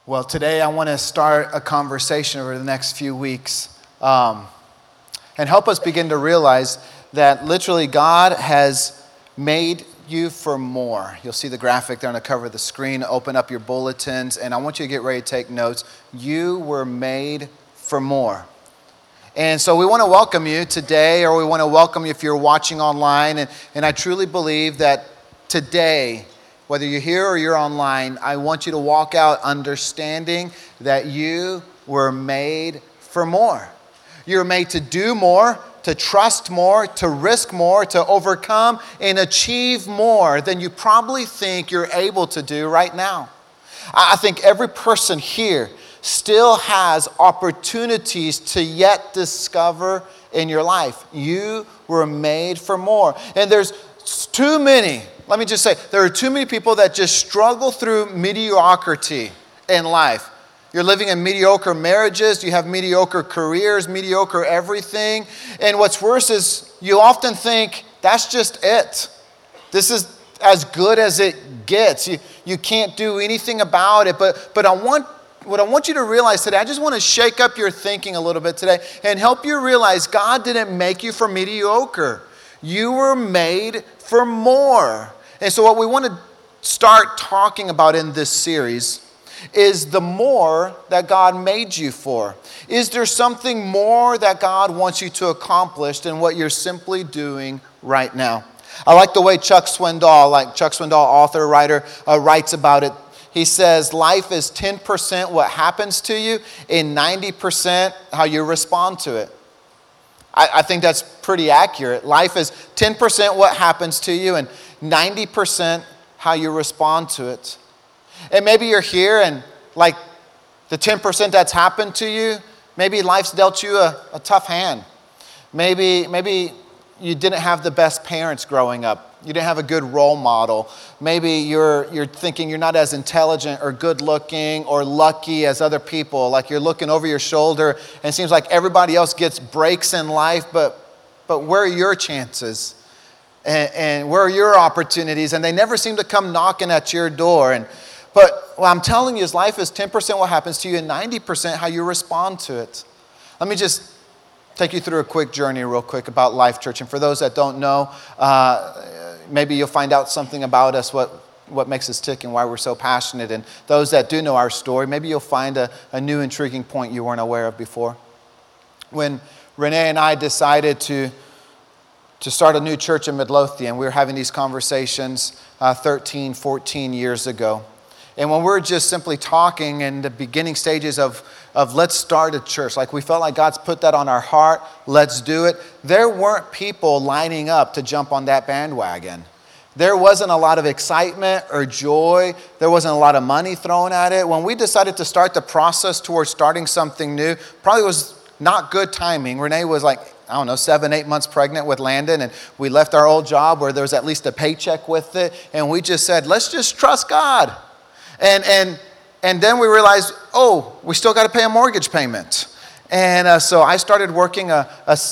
Well, today I want to start a conversation over the next few weeks and help us begin to realize that literally God has made you for more. You'll see the graphic there on the cover of the screen. Open up your bulletins, and I want you to get ready to take notes. You were made for more. And so we want to welcome you today, or we want to welcome you if you're watching online. And I truly believe that today, whether you're here or you're online, I want you to walk out understanding that you were made for more. You were made to do more, to trust more, to risk more, to overcome and achieve more than you probably think you're able to do right now. I think every person here still has opportunities to yet discover in your life. You were made for more. And there's too many, let me just say, there are too many people that just struggle through mediocrity in life. You're living in mediocre marriages, you have mediocre careers, mediocre everything. And what's worse is you often think, that's just it. This is as good as it gets. You can't do anything about it. But what I want you to realize today, I just want to shake up your thinking a little bit today and help you realize God didn't make you for mediocre. You were made for more. And so what we want to start talking about in this series is the more that God made you for. Is there something more that God wants you to accomplish than what you're simply doing right now? I like the way Chuck Swindoll, author, writer, writes about it. He says, life is 10% what happens to you and 90% how you respond to it. I think that's pretty accurate. Life is 10% what happens to you and 90% how you respond to it. And maybe you're here and like the 10% that's happened to you, maybe life's dealt you a tough hand. Maybe you didn't have the best parents growing up. You didn't have a good role model. Maybe you're thinking you're not as intelligent or good looking or lucky as other people. Like you're looking over your shoulder and it seems like everybody else gets breaks in life, but where are your chances? And where are your opportunities? And they never seem to come knocking at your door. But what I'm telling you is life is 10% what happens to you and 90% how you respond to it. Let me just take you through a quick journey real quick about Life Church. And for those that don't know, maybe you'll find out something about us, what makes us tick and why we're so passionate. And those that do know our story, maybe you'll find a new intriguing point you weren't aware of before. When Renee and I decided to start a new church in Midlothian, we were having these conversations 13, 14 years ago. And when we're just simply talking in the beginning stages of let's start a church, like we felt like God's put that on our heart, let's do it. There weren't people lining up to jump on that bandwagon. There wasn't a lot of excitement or joy. There wasn't a lot of money thrown at it. When we decided to start the process towards starting something new, probably was not good timing. Renee was like, 7, 8 months pregnant with Landon, and we left our old job where there was at least a paycheck with it, and we just said, let's just trust God. And then we realized, we still got to pay a mortgage payment. And so I started working a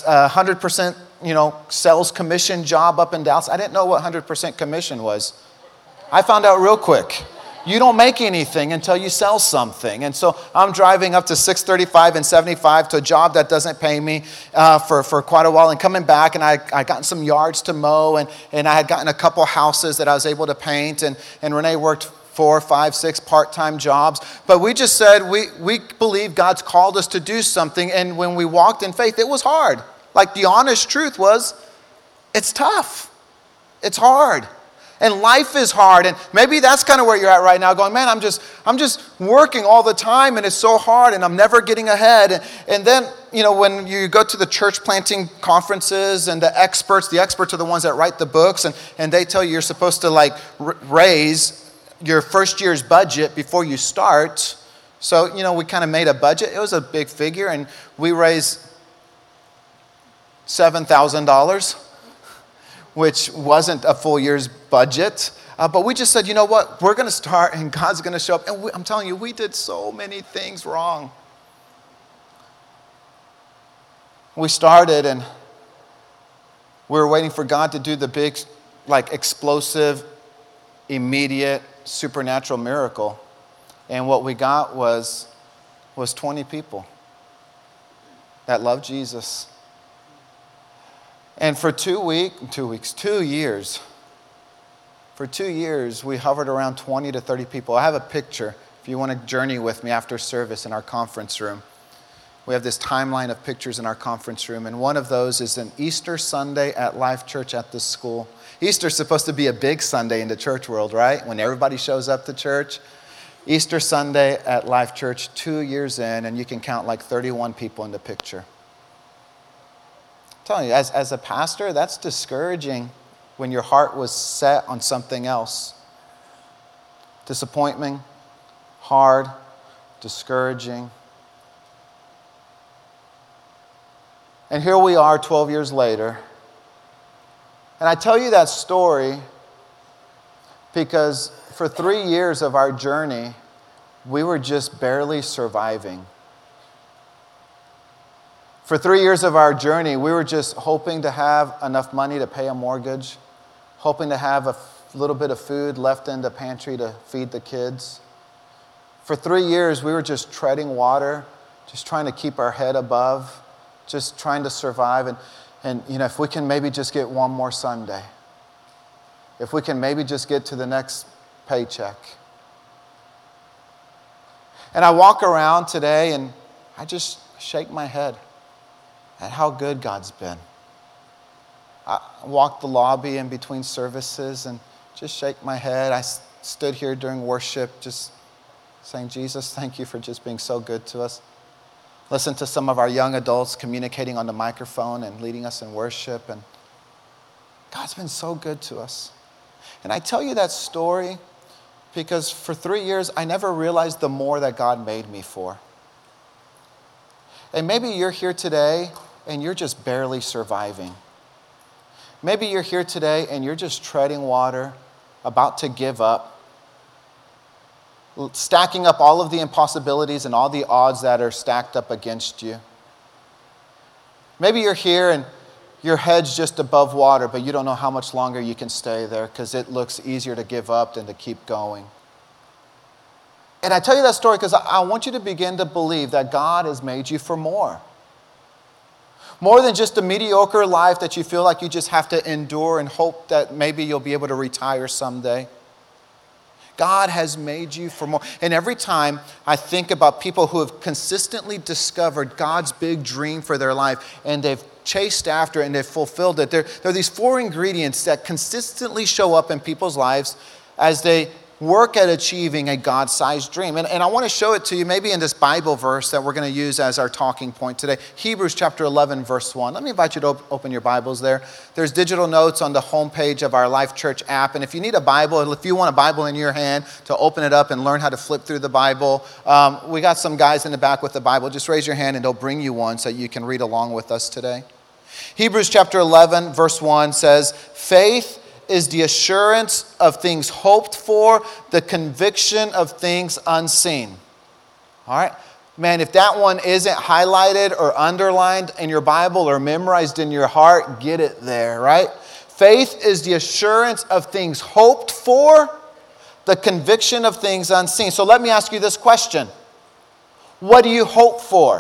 100% sales commission job up in Dallas. I didn't know what 100% commission was. I found out real quick. You don't make anything until you sell something. And so I'm driving up to 635 and 75 to a job that doesn't pay me for quite a while, and coming back, and I gotten some yards to mow, and I had gotten a couple houses that I was able to paint, and Renee worked 4, 5, 6 part-time jobs. But we just said we believe God's called us to do something. And when we walked in faith, it was hard. Like the honest truth was, it's tough. It's hard. And life is hard. And maybe that's kind of where you're at right now, going, man, I'm just working all the time, and it's so hard, and I'm never getting ahead. And then, when you go to the church planting conferences and the experts are the ones that write the books, and they tell you you're supposed to raise your first year's budget before you start. So, we kind of made a budget. It was a big figure, and we raised $7,000, which wasn't a full year's budget. But we just said, you know what? We're going to start, and God's going to show up. And I'm telling you, we did so many things wrong. We started, and we were waiting for God to do the big, explosive, immediate, supernatural miracle. And what we got was 20 people that loved Jesus. And for 2 years, for 2 years, we hovered around 20 to 30 people. I have a picture, if you want to journey with me after service in our conference room. We have this timeline of pictures in our conference room, and one of those is an Easter Sunday at Life Church at this school. Easter's supposed to be a big Sunday in the church world, right? When everybody shows up to church. Easter Sunday at Life Church, 2 years in, and you can count like 31 people in the picture. I'm telling you, as a pastor, that's discouraging when your heart was set on something else. Disappointment, hard, discouraging. And here we are 12 years later. And I tell you that story because for 3 years of our journey, we were just barely surviving. For 3 years of our journey, we were just hoping to have enough money to pay a mortgage, hoping to have a little bit of food left in the pantry to feed the kids. For 3 years, we were just treading water, just trying to keep our head above, just trying to survive. And if we can maybe just get one more Sunday, if we can maybe just get to the next paycheck. And I walk around today and I just shake my head at how good God's been. I walk the lobby in between services and just shake my head. I stood here during worship just saying, Jesus, thank you for just being so good to us. Listen to some of our young adults communicating on the microphone and leading us in worship. And God's been so good to us. And I tell you that story because for 3 years, I never realized the more that God made me for. And maybe you're here today and you're just barely surviving. Maybe you're here today and you're just treading water, about to give up, stacking up all of the impossibilities and all the odds that are stacked up against you. Maybe you're here and your head's just above water, but you don't know how much longer you can stay there because it looks easier to give up than to keep going. And I tell you that story because I want you to begin to believe that God has made you for more. More than just a mediocre life that you feel like you just have to endure and hope that maybe you'll be able to retire someday. God has made you for more. And every time I think about people who have consistently discovered God's big dream for their life and they've chased after it and they've fulfilled it, there are these 4 ingredients that consistently show up in people's lives as they work at achieving a God-sized dream. And I want to show it to you maybe in this Bible verse that we're going to use as our talking point today. Hebrews chapter 11, verse 1. Let me invite you to open your Bibles there. There's digital notes on the homepage of our Life Church app. And if you need a Bible, if you want a Bible in your hand to open it up and learn how to flip through the Bible, we got some guys in the back with the Bible. Just raise your hand and they'll bring you one so you can read along with us today. Hebrews chapter 11, verse 1 says, faith is the assurance of things hoped for, the conviction of things unseen. All right? Man, if that one isn't highlighted or underlined in your Bible or memorized in your heart, get it there, right? Faith is the assurance of things hoped for, the conviction of things unseen. So let me ask you this question. What do you hope for?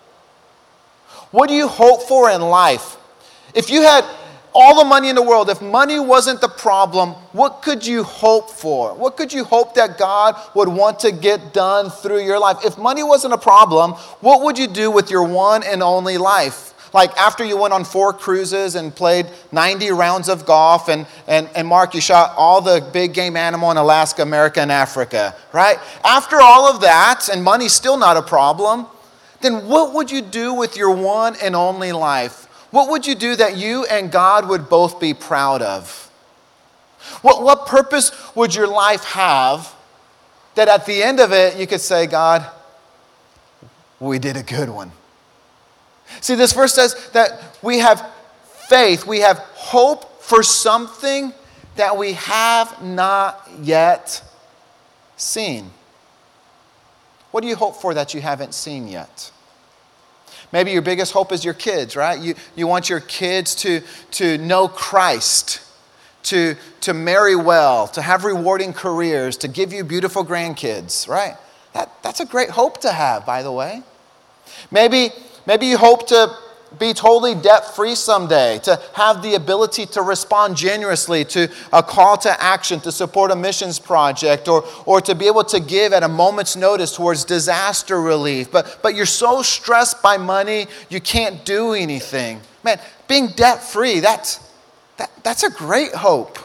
What do you hope for in life? If you had all the money in the world, if money wasn't the problem, what could you hope for? What could you hope that God would want to get done through your life? If money wasn't a problem, what would you do with your one and only life? Like after you went on 4 cruises and played 90 rounds of golf and Mark, you shot all the big game animal in Alaska, America, and Africa, right? After all of that, and money's still not a problem, then what would you do with your one and only life? What would you do that you and God would both be proud of? What purpose would your life have that at the end of it you could say, God, we did a good one? See, this verse says that we have faith, we have hope for something that we have not yet seen. What do you hope for that you haven't seen yet? Maybe your biggest hope is your kids, right? You want your kids to know Christ, to marry well, to have rewarding careers, to give you beautiful grandkids, right? That's a great hope to have, by the way. Maybe you hope to be totally debt-free someday, to have the ability to respond generously to a call to action to support a missions project, or to be able to give at a moment's notice towards disaster relief. But you're so stressed by money, you can't do anything. Man, being debt-free, that's a great hope.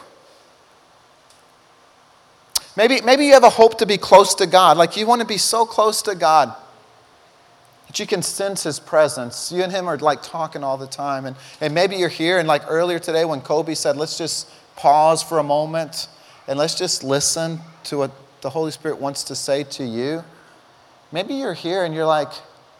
Maybe you have a hope to be close to God, like you want to be so close to God that you can sense his presence. You and him are like talking all the time. And maybe you're here, and like earlier today when Kobe said, let's just pause for a moment and let's just listen to what the Holy Spirit wants to say to you. Maybe you're here and you're like,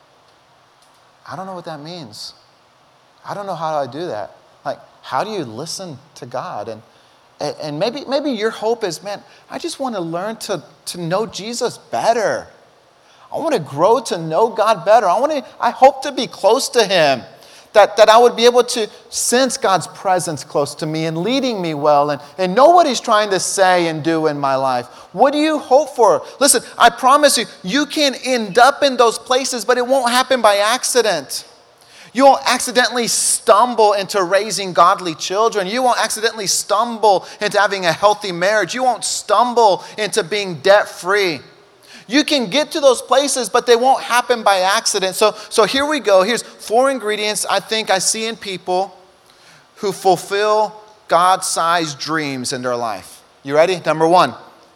I don't know what that means. I don't know how do I do that. Like, how do you listen to God? And maybe your hope is, man, I just want to learn to know Jesus better. I want to grow to know God better. I hope to be close to him, that I would be able to sense God's presence close to me and leading me well and know what he's trying to say and do in my life. What do you hope for? Listen, I promise you, you can end up in those places, but it won't happen by accident. You won't accidentally stumble into raising godly children. You won't accidentally stumble into having a healthy marriage. You won't stumble into being debt-free. You can get to those places, but they won't happen by accident. So here we go. Here's 4 ingredients I think I see in people who fulfill God-sized dreams in their life. You ready? Number 1,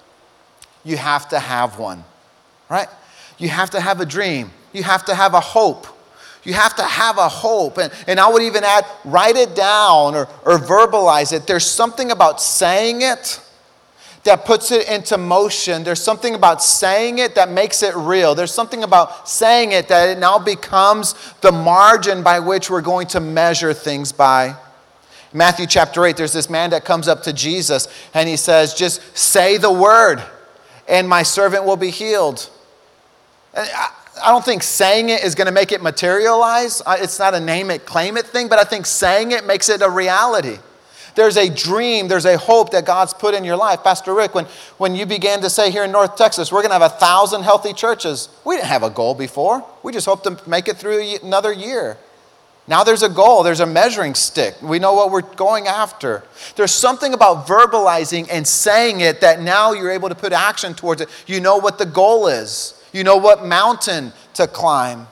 you have to have one, right? You have to have a dream. You have to have a hope. You have to have a hope. And I would even add, write it down or verbalize it. There's something about saying it that puts it into motion. There's something about saying it that makes it real. There's something about saying it that it now becomes the margin by which we're going to measure things by. Matthew chapter 8, there's this man that comes up to Jesus and he says, just say the word and my servant will be healed. And I don't think saying it is going to make it materialize. It's not a name it, claim it thing, but I think saying it makes it a reality. There's a dream, there's a hope that God's put in your life. Pastor Rick, when you began to say here in North Texas, we're going to have 1,000 healthy churches, we didn't have a goal before. We just hoped to make it through another year. Now there's a goal, there's a measuring stick. We know what we're going after. There's something about verbalizing and saying it that now you're able to put action towards it. You know what the goal is. You know what mountain to climb.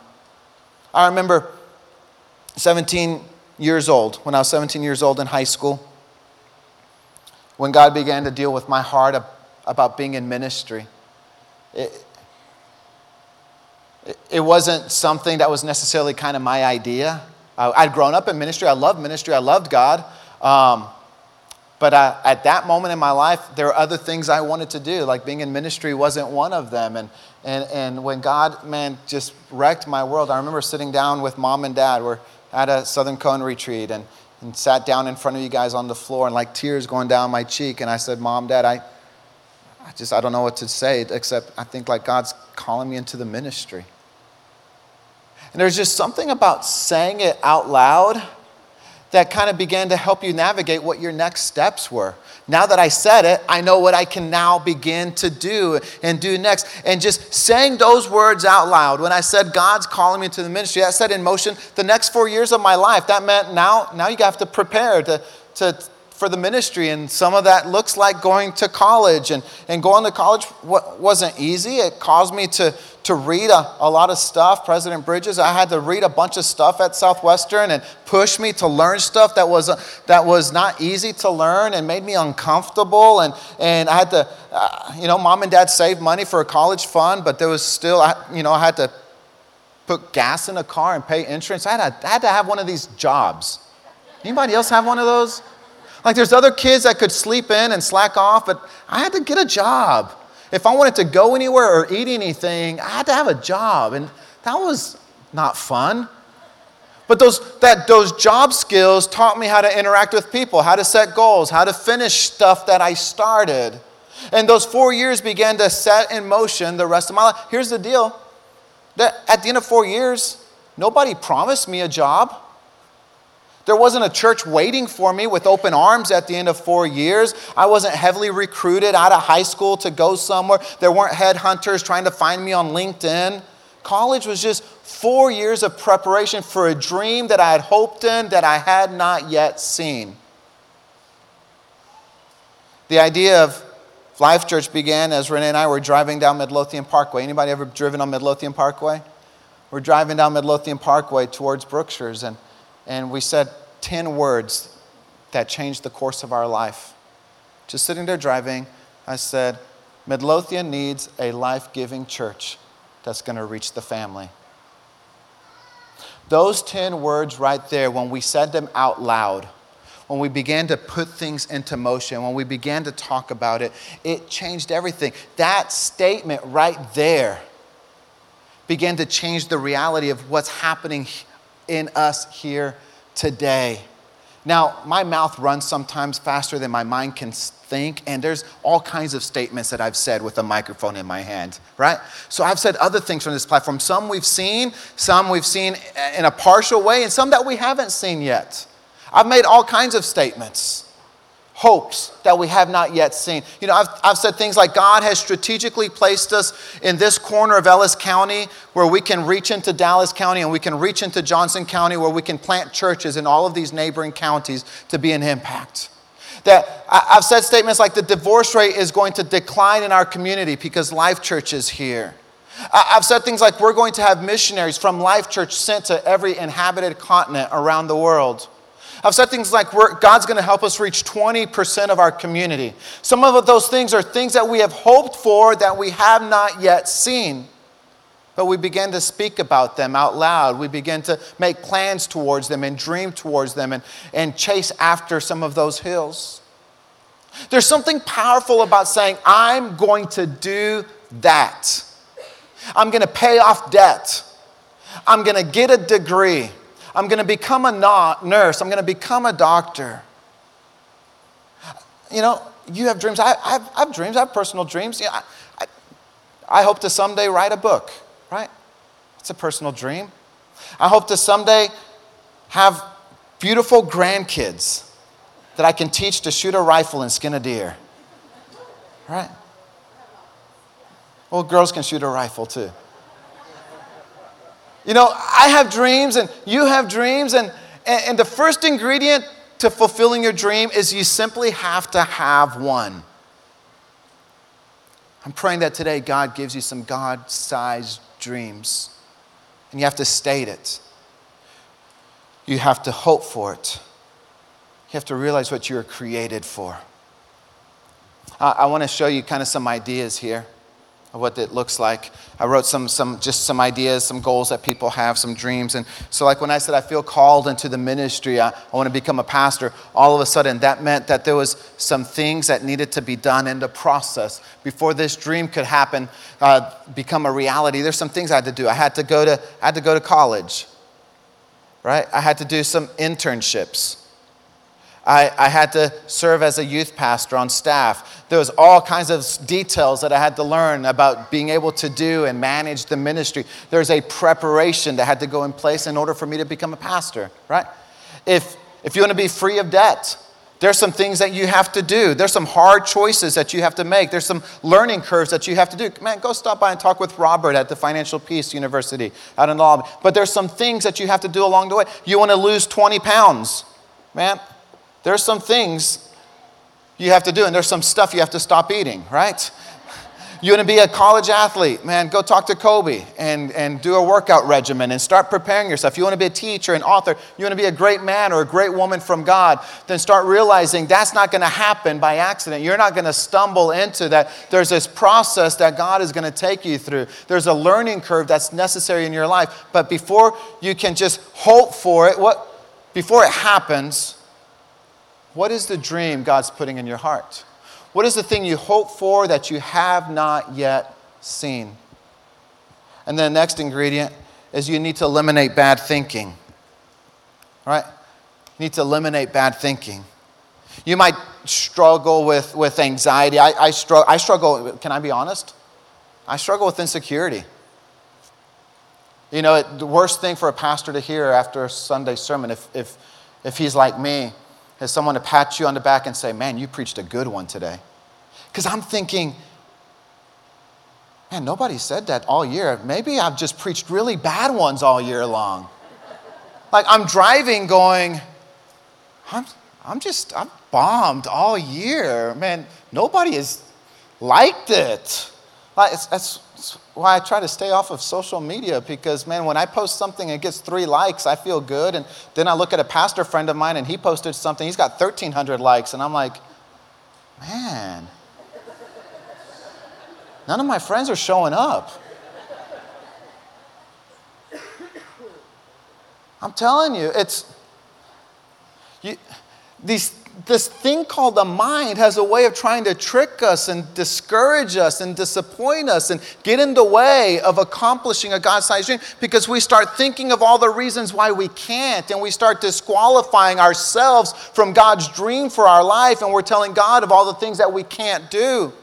I remember 17 years old, when I was 17 years old in high school, when God began to deal with my heart about being in ministry. It wasn't something that was necessarily kind of my idea. I'd grown up in ministry. I loved God. But at that moment in my life, there were other things I wanted to do. Like being in ministry wasn't one of them. And when God, man, just wrecked my world, I remember sitting down with mom and dad. We're at a Southern Cone retreat and sat down in front of you guys on the floor and like tears going down my cheek. And I said, Mom, Dad, I don't know what to say except I think like God's calling me into the ministry. And there's just something about saying it out loud that kind of began to help you navigate what your next steps were. Now that I said it, I know what I can now begin to do and do next. And just saying those words out loud, when I said God's calling me to the ministry, that set in motion the next 4 years of my life. That meant now you have to prepare for the ministry. And some of that looks like going to college. And going to college wasn't easy. It caused me to read a lot of stuff. President Bridges, I had to read a bunch of stuff at Southwestern and push me to learn stuff that was not easy to learn and made me uncomfortable. And I had to, Mom and Dad saved money for a college fund, but there was still, I had to put gas in a car and pay insurance. I had to have one of these jobs. Anybody else have one of those? Like there's other kids that could sleep in and slack off, but I had to get a job. If I wanted to go anywhere or eat anything, I had to have a job. And that was not fun. But those job skills taught me how to interact with people, how to set goals, how to finish stuff that I started. And those 4 years began to set in motion the rest of my life. Here's the deal. That at the end of 4 years, nobody promised me a job. There wasn't a church waiting for me with open arms at the end of 4 years. I wasn't heavily recruited out of high school to go somewhere. There weren't headhunters trying to find me on LinkedIn. College was just 4 years of preparation for a dream that I had hoped in that I had not yet seen. The idea of Life Church began as Renee and I were driving down Midlothian Parkway. Anybody ever driven on Midlothian Parkway? We're driving down Midlothian Parkway towards Brookshires, and we said 10 words that changed the course of our life. Just sitting there driving, I said, Midlothian needs a life-giving church that's going to reach the family. Those 10 words right there, when we said them out loud, when we began to put things into motion, when we began to talk about it, it changed everything. That statement right there began to change the reality of what's happening in us here today. Now, my mouth runs sometimes faster than my mind can think, and there's all kinds of statements that I've said with a microphone in my hand, right? So I've said other things from this platform. Some we've seen in a partial way, and some that we haven't seen yet. I've made all kinds of statements, hopes that we have not yet seen. You know, I've said things like God has strategically placed us in this corner of Ellis County where we can reach into Dallas County and we can reach into Johnson County where we can plant churches in all of these neighboring counties to be an impact. That I've said statements like the divorce rate is going to decline in our community because Life Church is here. I've said things like we're going to have missionaries from Life Church sent to every inhabited continent around the world. I've said things like God's going to help us reach 20% of our community. Some of those things are things that we have hoped for that we have not yet seen. But we begin to speak about them out loud. We begin to make plans towards them and dream towards them and chase after some of those hills. There's something powerful about saying, I'm going to do that. I'm going to pay off debt. I'm going to get a degree. I'm going to become a nurse. I'm going to become a doctor. You know, you have dreams. I have dreams. I have personal dreams. You know, I hope to someday write a book, right? It's a personal dream. I hope to someday have beautiful grandkids that I can teach to shoot a rifle and skin a deer, right? Well, girls can shoot a rifle too. You know, I have dreams and you have dreams, and the first ingredient to fulfilling your dream is you simply have to have one. I'm praying that today God gives you some God-sized dreams, and you have to state it. You have to hope for it. You have to realize what you were created for. I want to show you kind of some ideas here of what it looks like. I wrote some ideas, some goals that people have, some dreams. And so like when I said I feel called into the ministry, I want to become a pastor, all of a sudden that meant that there was some things that needed to be done in the process before this dream could happen, become a reality. There's some things I had to do. I had to go to college, right? I had to do some internships. I had to serve as a youth pastor on staff. There was all kinds of details that I had to learn about being able to do and manage the ministry. There's a preparation that had to go in place in order for me to become a pastor, right? If you want to be free of debt, there's some things that you have to do. There's some hard choices that you have to make. There's some learning curves that you have to do. Man, go stop by and talk with Robert at the Financial Peace University out in the lobby. But there's some things that you have to do along the way. You want to lose 20 pounds, man. There's some things you have to do, and there's some stuff you have to stop eating, right? You want to be a college athlete, man, go talk to Kobe and do a workout regimen and start preparing yourself. You want to be a teacher, an author, you want to be a great man or a great woman from God, then start realizing that's not going to happen by accident. You're not going to stumble into that. There's this process that God is going to take you through. There's a learning curve that's necessary in your life. But before you can just hope for it, before it happens, what is the dream God's putting in your heart? What is the thing you hope for that you have not yet seen? And then the next ingredient is you need to eliminate bad thinking. All right? You need to eliminate bad thinking. You might struggle with anxiety. I struggle, can I be honest? I struggle with insecurity. You know, the worst thing for a pastor to hear after a Sunday sermon, if he's like me, is someone to pat you on the back and say, man, you preached a good one today. Because I'm thinking, man, nobody said that all year. Maybe I've just preached really bad ones all year long. Like I'm driving going, I'm bombed all year. Man, nobody has liked it. Like that's why I try to stay off of social media because, man, when I post something and it gets 3 likes, I feel good. And then I look at a pastor friend of mine and he posted something. He's got 1,300 likes. And I'm like, man, none of my friends are showing up. I'm telling you, this thing called the mind has a way of trying to trick us and discourage us and disappoint us and get in the way of accomplishing a God-sized dream because we start thinking of all the reasons why we can't and we start disqualifying ourselves from God's dream for our life and we're telling God of all the things that we can't do.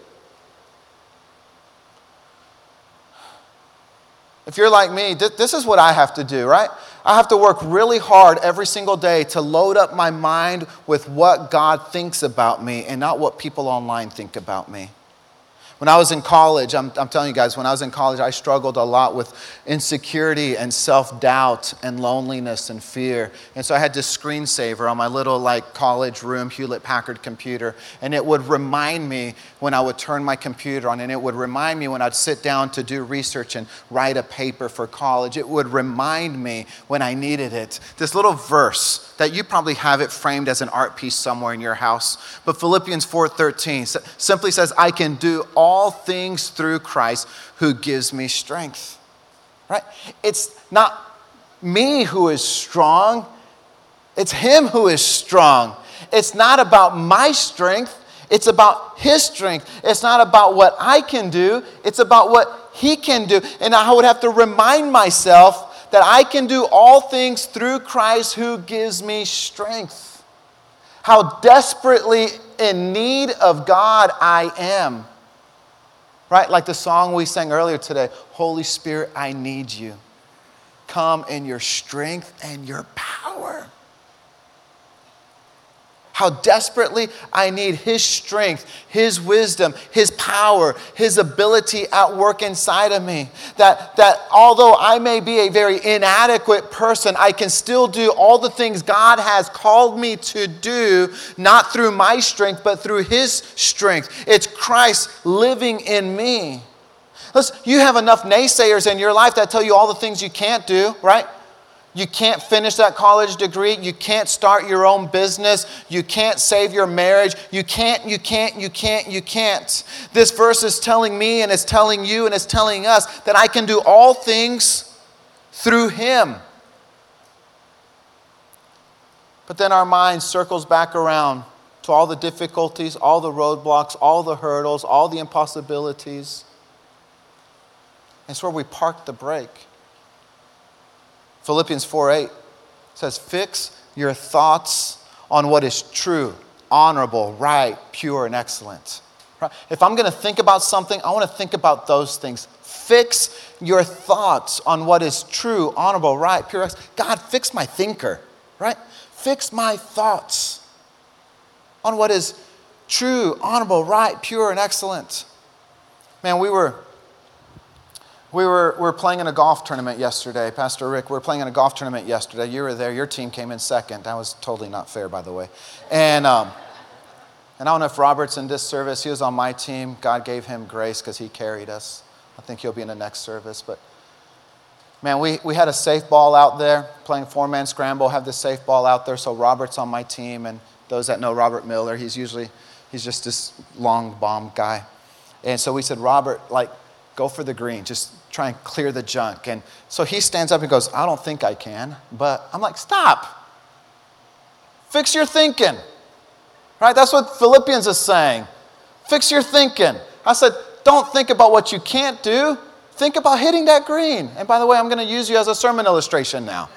If you're like me, this is what I have to do, right? I have to work really hard every single day to load up my mind with what God thinks about me and not what people online think about me. When I was in college, I'm telling you guys, when I was in college, I struggled a lot with insecurity and self-doubt and loneliness and fear. And so I had this screensaver on my little college room Hewlett-Packard computer. And it would remind me when I would turn my computer on. And it would remind me when I'd sit down to do research and write a paper for college. It would remind me when I needed it. This little verse that you probably have it framed as an art piece somewhere in your house. But Philippians 4:13 simply says, I can do all things through Christ who gives me strength. Right? It's not me who is strong. It's him who is strong. It's not about my strength. It's about his strength. It's not about what I can do. It's about what he can do. And I would have to remind myself that I can do all things through Christ who gives me strength. How desperately in need of God I am. Right? Like the song we sang earlier today, Holy Spirit, I need you. Come in your strength and your power. How desperately I need his strength, his wisdom, his power, his ability at work inside of me. That although I may be a very inadequate person, I can still do all the things God has called me to do, not through my strength, but through his strength. It's Christ living in me. Listen, you have enough naysayers in your life that tell you all the things you can't do, right? You can't finish that college degree. You can't start your own business. You can't save your marriage. You can't. This verse is telling me and it's telling you and it's telling us that I can do all things through him. But then our mind circles back around to all the difficulties, all the roadblocks, all the hurdles, all the impossibilities. It's where we park the brake. Philippians 4:8 says, fix your thoughts on what is true, honorable, right, pure, and excellent. Right? If I'm going to think about something, I want to think about those things. Fix your thoughts on what is true, honorable, right, pure, excellent. God, fix my thinker, right? Fix my thoughts on what is true, honorable, right, pure, and excellent. Man, we were playing in a golf tournament yesterday. Pastor Rick, we were playing in a golf tournament yesterday. You were there. Your team came in second. That was totally not fair, by the way. And I don't know if Robert's in this service. He was on my team. God gave him grace because he carried us. I think he'll be in the next service. But, man, we had a safe ball out there, playing 4-man scramble, have the safe ball out there. So Robert's on my team. And those that know Robert Miller, he's just this long bomb guy. And so we said, Robert, go for the green. Just try and clear the junk. And so he stands up and goes, I don't think I can. But I'm like, stop. Fix your thinking. Right? That's what Philippians is saying. Fix your thinking. I said, don't think about what you can't do. Think about hitting that green. And by the way, I'm going to use you as a sermon illustration now.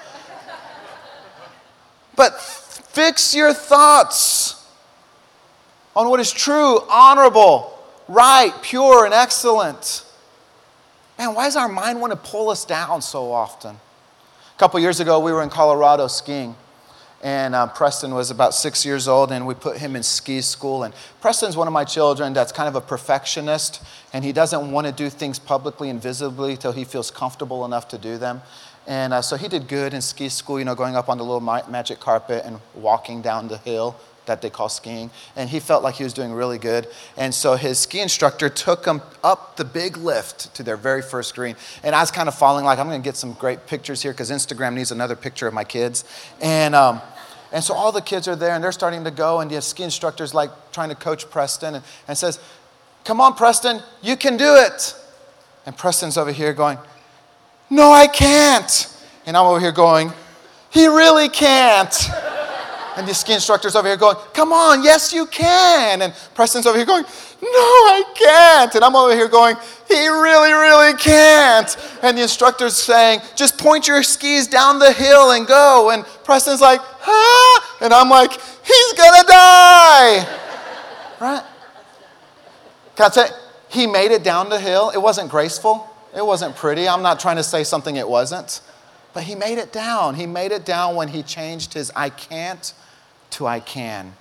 But fix your thoughts on what is true, honorable, right, pure, and excellent. Man, why does our mind want to pull us down so often? A couple years ago, we were in Colorado skiing. And Preston was about 6 years old, and we put him in ski school. And Preston's one of my children that's kind of a perfectionist, and he doesn't want to do things publicly and visibly till he feels comfortable enough to do them. And so he did good in ski school, going up on the little magic carpet and walking down the hill that they call skiing. And he felt like he was doing really good. And so his ski instructor took him up the big lift to their very first green. And I was kind of following, like, I'm going to get some great pictures here because Instagram needs another picture of my kids. And so all the kids are there, and they're starting to go, and the ski instructor's like trying to coach Preston and says, "Come on, Preston, you can do it." And Preston's over here going, "No, I can't." And I'm over here going, "He really can't." And the ski instructor's over here going, "Come on, yes you can." And Preston's over here going, "No, I can't." And I'm over here going, "He really, really can't." And the instructor's saying, "Just point your skis down the hill and go." And Preston's like, "Huh?" And I'm like, "He's gonna die." Right? Can I tell you, he made it down the hill. It wasn't graceful. It wasn't pretty. I'm not trying to say something it wasn't. But he made it down. He made it down when he changed his "I can't" to "I can."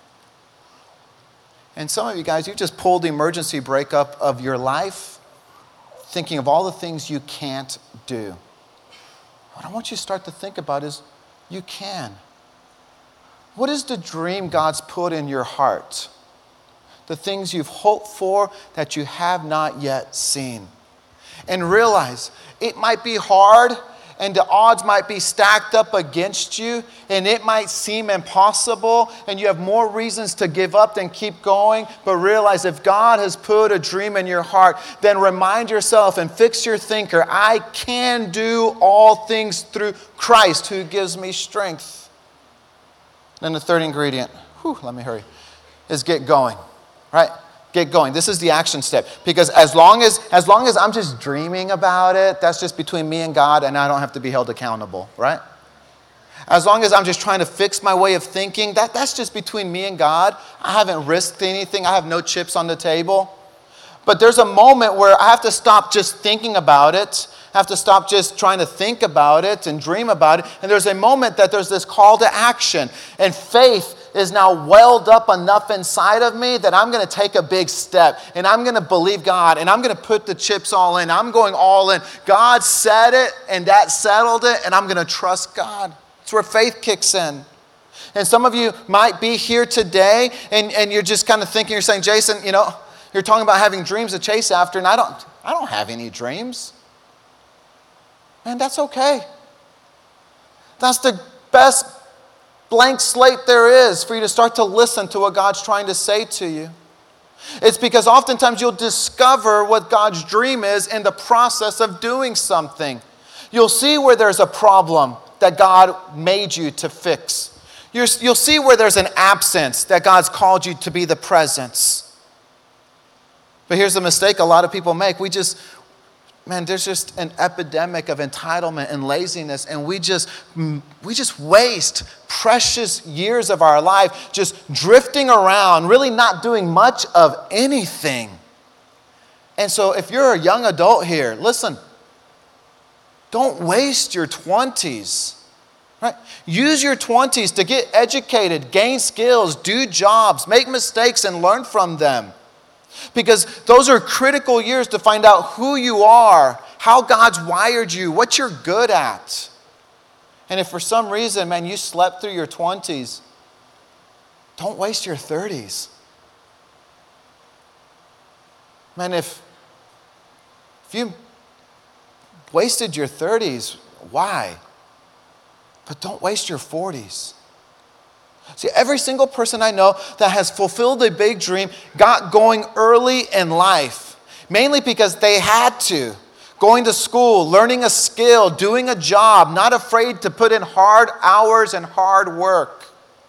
And some of you guys, you just pulled the emergency brake up of your life, thinking of all the things you can't do. What I want you to start to think about is, you can. What is the dream God's put in your heart? The things you've hoped for that you have not yet seen. And realize it might be hard, and the odds might be stacked up against you, and it might seem impossible, and you have more reasons to give up than keep going. But realize if God has put a dream in your heart, then remind yourself and fix your thinker, I can do all things through Christ who gives me strength. Then the third ingredient, let me hurry, is get going, right? Get going. This is the action step. Because as long as I'm just dreaming about it, that's just between me and God, and I don't have to be held accountable, right? As long as I'm just trying to fix my way of thinking, that's just between me and God. I haven't risked anything. I have no chips on the table. But there's a moment where I have to stop just thinking about it. I have to stop just trying to think about it and dream about it. And there's a moment that there's this call to action. And faith is now welled up enough inside of me that I'm going to take a big step. And I'm going to believe God. And I'm going to put the chips all in. I'm going all in. God said it, and that settled it. And I'm going to trust God. It's where faith kicks in. And some of you might be here today, and you're just kind of thinking, you're saying, Jason, you're talking about having dreams to chase after, and I don't have any dreams. Man, that's okay. That's the best blank slate there is for you to start to listen to what God's trying to say to you. It's because oftentimes you'll discover what God's dream is in the process of doing something. You'll see where there's a problem that God made you to fix. You'll see where there's an absence that God's called you to be the presence. But here's the mistake a lot of people make. There's just an epidemic of entitlement and laziness, and we just waste precious years of our life just drifting around, really not doing much of anything. And so if you're a young adult here, listen, don't waste your 20s. Right? Use your 20s to get educated, gain skills, do jobs, make mistakes, and learn from them. Because those are critical years to find out who you are, how God's wired you, what you're good at. And if for some reason, man, you slept through your 20s, don't waste your 30s. Man, if you wasted your 30s, why? But don't waste your 40s. See, every single person I know that has fulfilled a big dream got going early in life, mainly because they had to. Going to school, learning a skill, doing a job, not afraid to put in hard hours and hard work.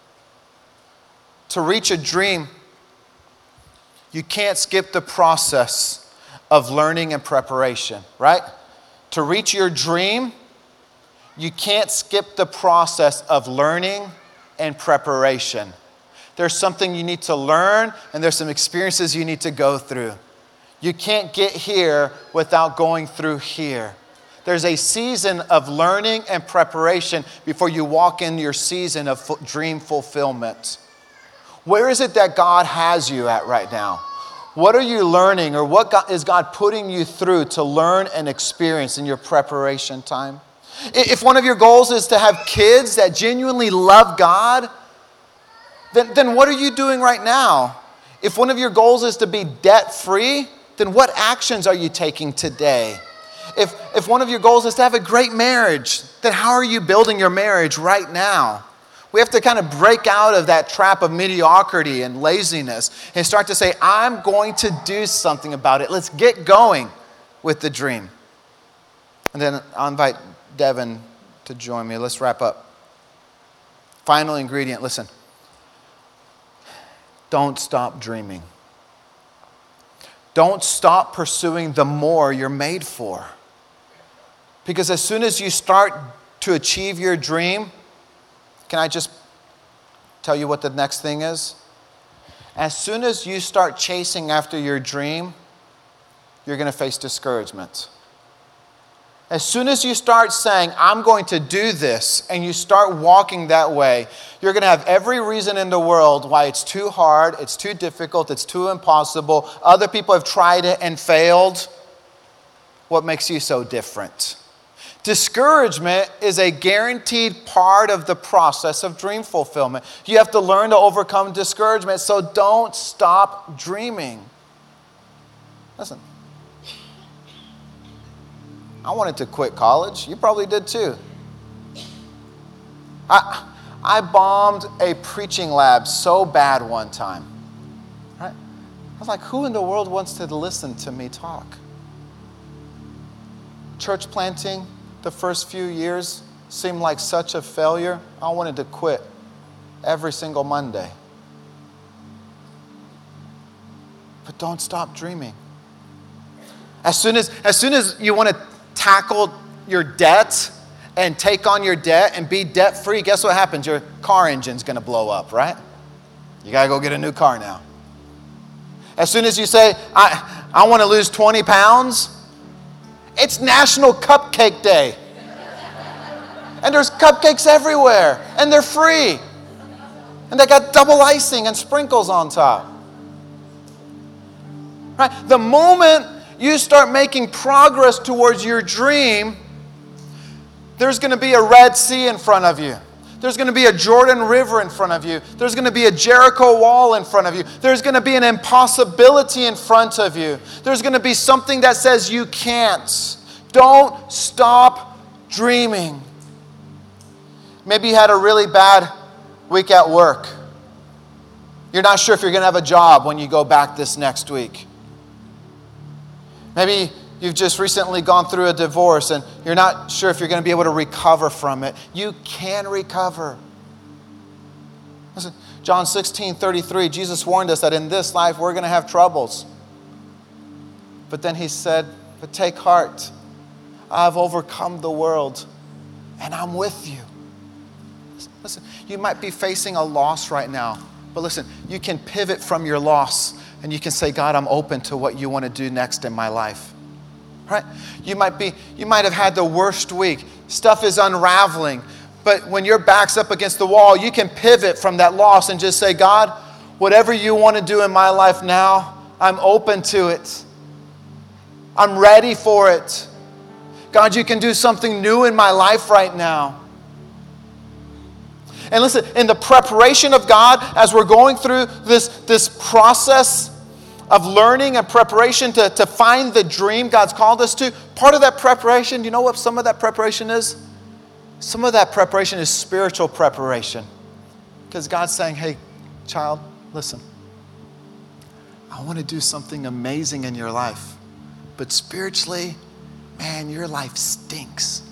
To reach a dream, you can't skip the process of learning and preparation, right? To reach your dream, you can't skip the process of learning and preparation. There's something you need to learn, and there's some experiences you need to go through. You can't get here without going through here. There's a season of learning and preparation before you walk in your season of dream fulfillment. Where is it that God has you at right now? What are you learning, or what is God putting you through to learn and experience in your preparation time? If one of your goals is to have kids that genuinely love God, then what are you doing right now? If one of your goals is to be debt-free, then what actions are you taking today? If one of your goals is to have a great marriage, then how are you building your marriage right now? We have to kind of break out of that trap of mediocrity and laziness and start to say, I'm going to do something about it. Let's get going with the dream. And then I'll invite Devin to join me. Let's wrap up. Final ingredient, listen. Don't stop dreaming. Don't stop pursuing the more you're made for. Because as soon as you start to achieve your dream, can I just tell you what the next thing is? As soon as you start chasing after your dream, you're going to face discouragement. As soon as you start saying, I'm going to do this, and you start walking that way, you're going to have every reason in the world why it's too hard, it's too difficult, it's too impossible. Other people have tried it and failed. What makes you so different? Discouragement is a guaranteed part of the process of dream fulfillment. You have to learn to overcome discouragement, so don't stop dreaming. Listen. I wanted to quit college. You probably did too. I bombed a preaching lab so bad one time. Right? I was like, who in the world wants to listen to me talk? Church planting, the first few years seemed like such a failure. I wanted to quit every single Monday. But don't stop dreaming. As soon as you want to tackle your debt and take on your debt and be debt-free, guess what happens? Your car engine's going to blow up, right? You got to go get a new car now. As soon as you say, I want to lose 20 pounds, it's National Cupcake Day. And there's cupcakes everywhere, and they're free. And they got double icing and sprinkles on top. Right? The moment you start making progress towards your dream, there's going to be a Red Sea in front of you. There's going to be a Jordan River in front of you. There's going to be a Jericho wall in front of you. There's going to be an impossibility in front of you. There's going to be something that says you can't. Don't stop dreaming. Maybe you had a really bad week at work. You're not sure if you're going to have a job when you go back this next week. Maybe you've just recently gone through a divorce and you're not sure if you're going to be able to recover from it. You can recover. Listen, John 16:33, Jesus warned us that in this life we're going to have troubles. But then he said, but take heart. I've overcome the world and I'm with you. Listen, you might be facing a loss right now, but listen, you can pivot from your loss and you can say, God, I'm open to what you want to do next in my life. Right? You might have had the worst week. Stuff is unraveling. But when your back's up against the wall, you can pivot from that loss and just say, God, whatever you want to do in my life now, I'm open to it. I'm ready for it. God, you can do something new in my life right now. And listen, in the preparation of God, as we're going through this process of learning and preparation to find the dream God's called us to, part of that preparation, you know what some of that preparation is? Some of that preparation is spiritual preparation. Because God's saying, hey, child, listen. I want to do something amazing in your life. But spiritually, man, your life stinks.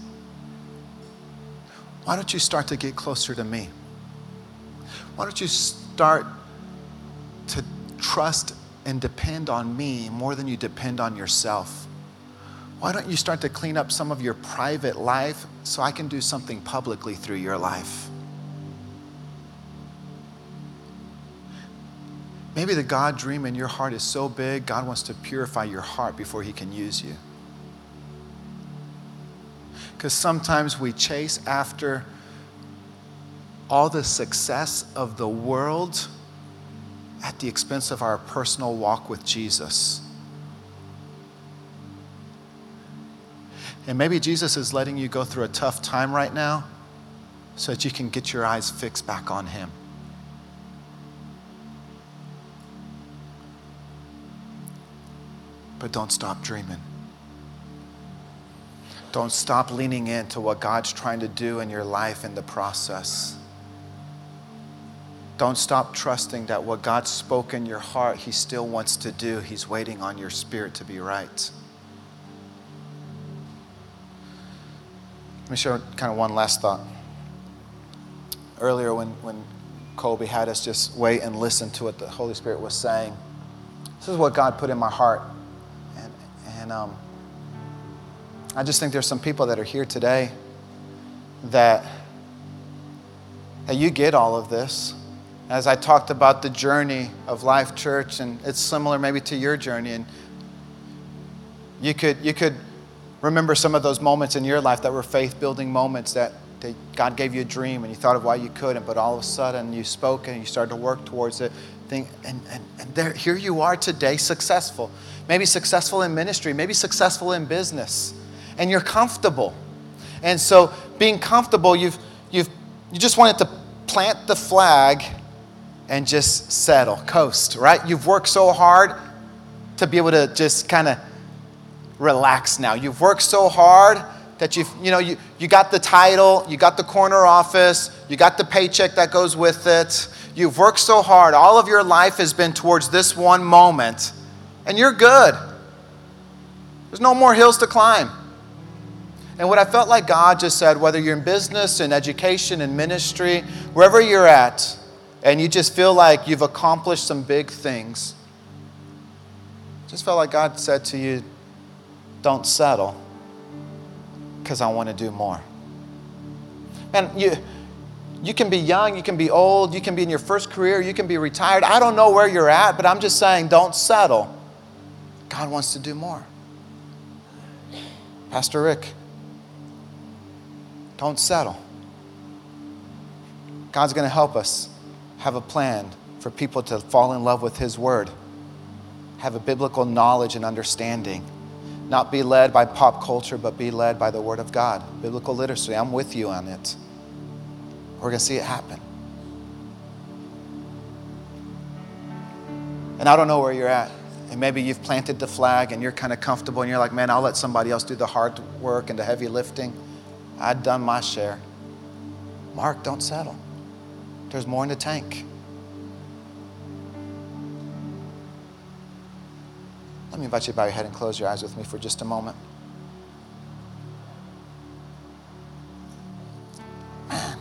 Why don't you start to get closer to me? Why don't you start to trust and depend on me more than you depend on yourself? Why don't you start to clean up some of your private life so I can do something publicly through your life? Maybe the God dream in your heart is so big, God wants to purify your heart before he can use you. Because sometimes we chase after all the success of the world at the expense of our personal walk with Jesus. And maybe Jesus is letting you go through a tough time right now so that you can get your eyes fixed back on him. But don't stop dreaming. Don't stop leaning into what God's trying to do in your life in the process. Don't stop trusting that what God spoke in your heart, he still wants to do. He's waiting on your spirit to be right. Let me share kind of one last thought. Earlier when Colby had us just wait and listen to what the Holy Spirit was saying, this is what God put in my heart. And I just think there's some people that are here today that you get all of this. As I talked about the journey of Life Church, and it's similar maybe to your journey, and you could remember some of those moments in your life that were faith-building moments that God gave you a dream and you thought of why you couldn't, but all of a sudden you spoke and you started to work towards it. Here you are today, successful. Maybe successful in ministry, maybe successful in business, and you're comfortable. And so being comfortable, you just wanted to plant the flag and just settle, coast, right? You've worked so hard to be able to just kind of relax now. You've worked so hard that you got the title, you got the corner office, you got the paycheck that goes with it. You've worked so hard. All of your life has been towards this one moment, and you're good. There's no more hills to climb. And what I felt like God just said, whether you're in business, in education, in ministry, wherever you're at, and you just feel like you've accomplished some big things, just felt like God said to you, don't settle, because I want to do more. And you can be young, you can be old, you can be in your first career, you can be retired. I don't know where you're at, but I'm just saying, don't settle. God wants to do more. Pastor Rick, don't settle. God's going to help us have a plan for people to fall in love with his word, have a biblical knowledge and understanding, not be led by pop culture, but be led by the word of God, biblical literacy. I'm with you on it. We're going to see it happen. And I don't know where you're at. And maybe you've planted the flag and you're kind of comfortable and you're like, man, I'll let somebody else do the hard work and the heavy lifting. I've done my share. Mark, don't settle. There's more in the tank. Let me invite you to bow your head and close your eyes with me for just a moment. Man.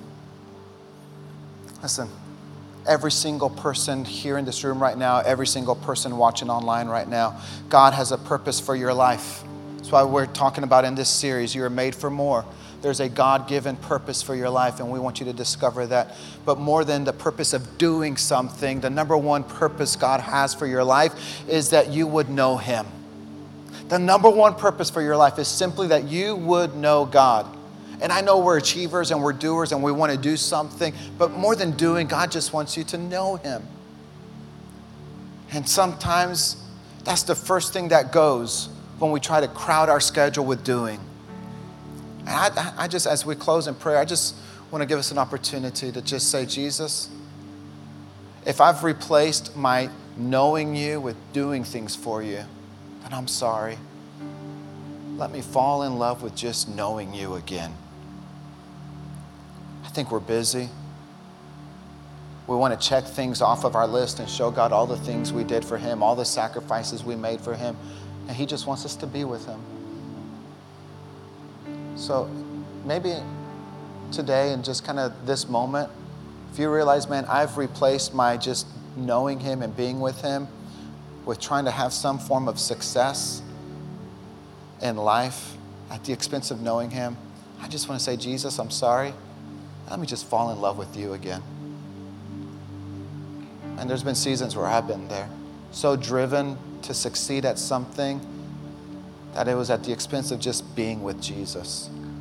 Listen, every single person here in this room right now, every single person watching online right now, God has a purpose for your life. That's why we're talking about in this series, you are made for more. There's a God-given purpose for your life, and we want you to discover that. But more than the purpose of doing something, the number one purpose God has for your life is that you would know him. The number one purpose for your life is simply that you would know God. And I know we're achievers and we're doers and we want to do something, but more than doing, God just wants you to know him. And sometimes that's the first thing that goes when we try to crowd our schedule with doing. And I just, as we close in prayer, I just want to give us an opportunity to just say, Jesus, if I've replaced my knowing you with doing things for you, then I'm sorry. Let me fall in love with just knowing you again. I think we're busy. We want to check things off of our list and show God all the things we did for him, all the sacrifices we made for him. And he just wants us to be with him. So maybe today and just kind of this moment, if you realize, man, I've replaced my just knowing him and being with him with trying to have some form of success in life at the expense of knowing him, I just want to say, Jesus, I'm sorry. Let me just fall in love with you again. And there's been seasons where I've been there, so driven to succeed at something that it was at the expense of just being with Jesus.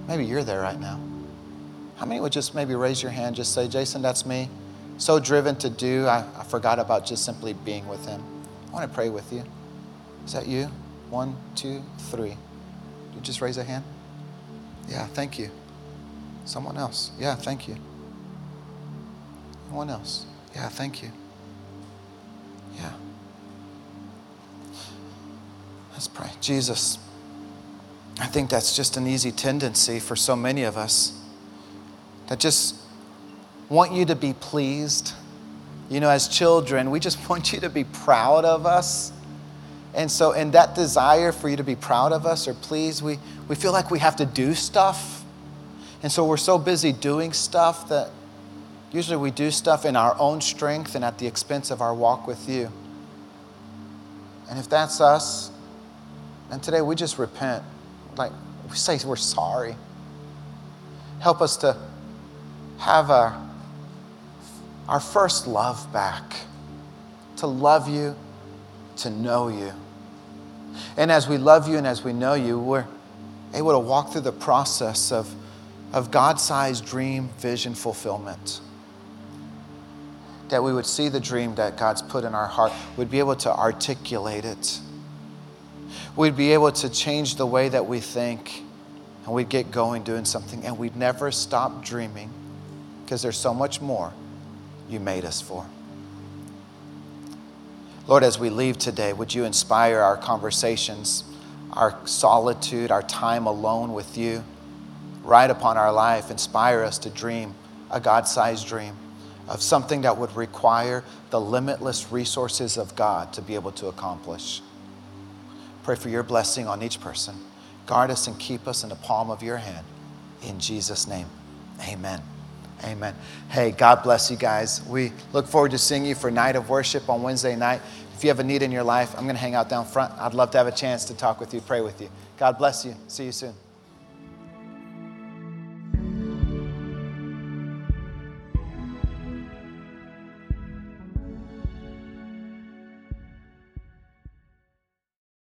Maybe you're there right now. How many would just maybe raise your hand, just say, Jason, that's me. So driven to do, I forgot about just simply being with him. I want to pray with you. Is that you? 1, 2, 3. Did you just raise a hand? Yeah, thank you. Someone else. Yeah, thank you. Anyone else? Yeah, thank you. Yeah. Let's pray. Jesus, I think that's just an easy tendency for so many of us that just want you to be pleased. You know, as children, we just want you to be proud of us. And so in that desire for you to be proud of us or pleased, we feel like we have to do stuff. And so we're so busy doing stuff that usually we do stuff in our own strength and at the expense of our walk with you. And if that's us, and today we just repent. Like we say we're sorry. Help us to have our first love back. To love you, to know you. And as we love you and as we know you, we're able to walk through the process of God-sized dream vision fulfillment. That we would see the dream that God's put in our heart. We'd be able to articulate it. We'd be able to change the way that we think. And we'd get going doing something. And we'd never stop dreaming because there's so much more you made us for. Lord, as we leave today, would you inspire our conversations, our solitude, our time alone with you, right upon our life, inspire us to dream a God-sized dream of something that would require the limitless resources of God to be able to accomplish. Pray for your blessing on each person. Guard us and keep us in the palm of your hand. In Jesus' name, amen. Amen. Hey, God bless you guys. We look forward to seeing you for Night of Worship on Wednesday night. If you have a need in your life, I'm going to hang out down front. I'd love to have a chance to talk with you, pray with you. God bless you. See you soon.